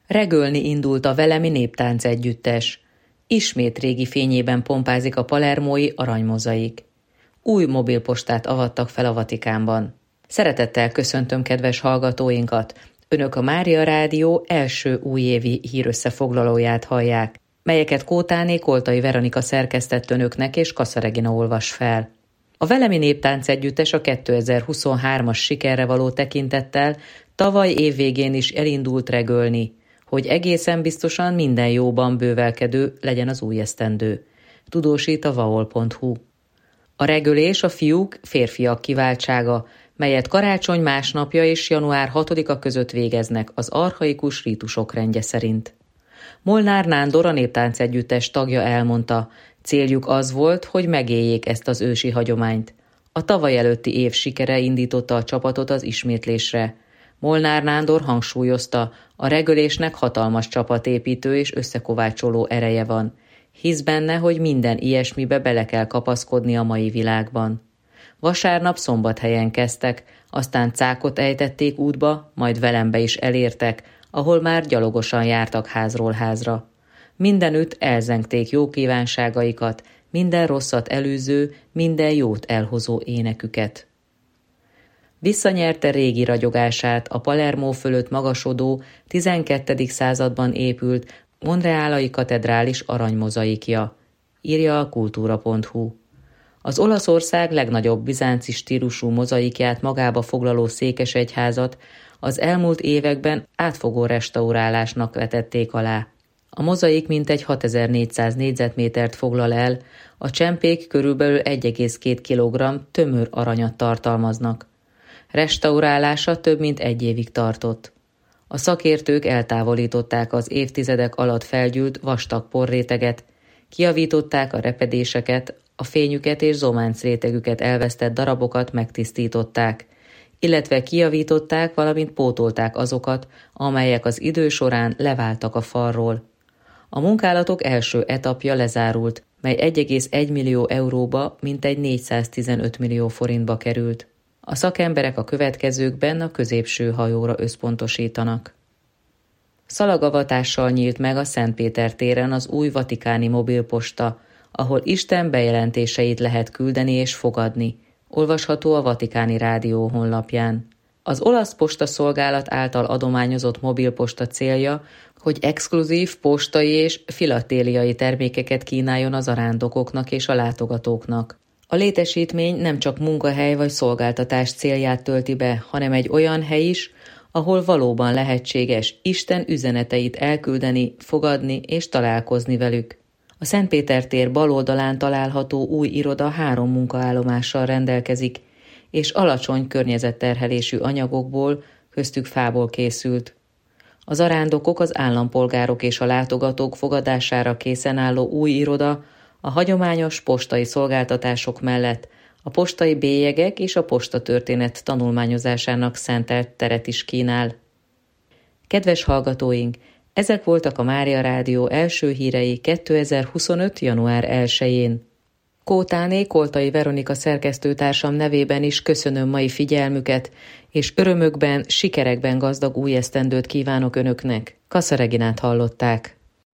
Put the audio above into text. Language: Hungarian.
Regölni indult a velemi néptánc együttes. Ismét régi fényében pompázik a palermói aranymozaik. Új mobilpostát avattak fel a Vatikánban. Szeretettel köszöntöm kedves hallgatóinkat! Önök a Mária Rádió első újévi hírösszefoglalóját hallják, melyeket Kótáné Koltai Veronika szerkesztett önöknek és Kassa Regina olvas fel. A velemi néptánc együttes a 2023-as sikerre való tekintettel tavaly évvégén is elindult regölni, hogy egészen biztosan minden jóban bővelkedő legyen az új esztendő. Tudósít a vaol.hu. A regölés a fiúk-férfiak kiváltsága, melyet karácsony másnapja és január 6-a között végeznek az archaikus rítusok rendje szerint. Molnár Nándor, a néptánc együttes tagja elmondta, céljuk az volt, hogy megéljék ezt az ősi hagyományt. A tavaly előtti év sikere indította a csapatot az ismétlésre. Molnár Nándor hangsúlyozta, a regölésnek hatalmas csapatépítő és összekovácsoló ereje van. Hisz benne, hogy minden ilyesmibe bele kell kapaszkodni a mai világban. Vasárnap Szombathelyen kezdtek, aztán Cákot ejtették útba, majd Velembe is elértek, ahol már gyalogosan jártak házról házra. Mindenütt elzengték jó kívánságaikat, minden rosszat előző, minden jót elhozó éneküket. Visszanyerte régi ragyogását a Palermo fölött magasodó, 12. században épült Monreálai katedrális aranymozaikja, írja a kultúra.hu. Az Olaszország legnagyobb bizánci stílusú mozaikját magába foglaló székesegyházat az elmúlt években átfogó restaurálásnak vetették alá. A mozaik mintegy 6400 négyzetmétert foglal el, a csempék körülbelül 1,2 kg tömör aranyat tartalmaznak. Restaurálása több mint 1 évig tartott. A szakértők eltávolították az évtizedek alatt felgyűlt vastag porréteget, kijavították a repedéseket, a fényüket és zománcrétegüket elvesztett darabokat megtisztították, illetve kijavították, valamint pótolták azokat, amelyek az idő során leváltak a falról. A munkálatok első etapja lezárult, mely 1,1 millió euróba, mintegy 415 millió forintba került. A szakemberek a következőkben a középső hajóra összpontosítanak. Szalagavatással nyílt meg a Szentpéter téren az új vatikáni mobilposta, ahol Isten bejelentéseit lehet küldeni és fogadni. Olvasható a Vatikáni Rádió honlapján. Az olasz postaszolgálat által adományozott mobilposta célja, hogy exkluzív postai és filatéliai termékeket kínáljon az arándokoknak és a látogatóknak. A létesítmény nem csak munkahely vagy szolgáltatás célját tölti be, hanem egy olyan hely is, ahol valóban lehetséges Isten üzeneteit elküldeni, fogadni és találkozni velük. A Szentpéter tér bal oldalán található új iroda 3 munkaállomással rendelkezik, és alacsony környezetterhelésű anyagokból, köztük fából készült. Az arándokok, az állampolgárok és a látogatók fogadására készen álló új iroda a hagyományos postai szolgáltatások mellett a postai bélyegek és a postatörténet tanulmányozásának szentelt teret is kínál. Kedves hallgatóink, ezek voltak a Mária Rádió első hírei 2025. január 1-én. Kótáné Koltai Veronika szerkesztőtársam nevében is köszönöm mai figyelmüket, és örömökben, sikerekben gazdag új esztendőt kívánok önöknek. Kassa Reginát hallották.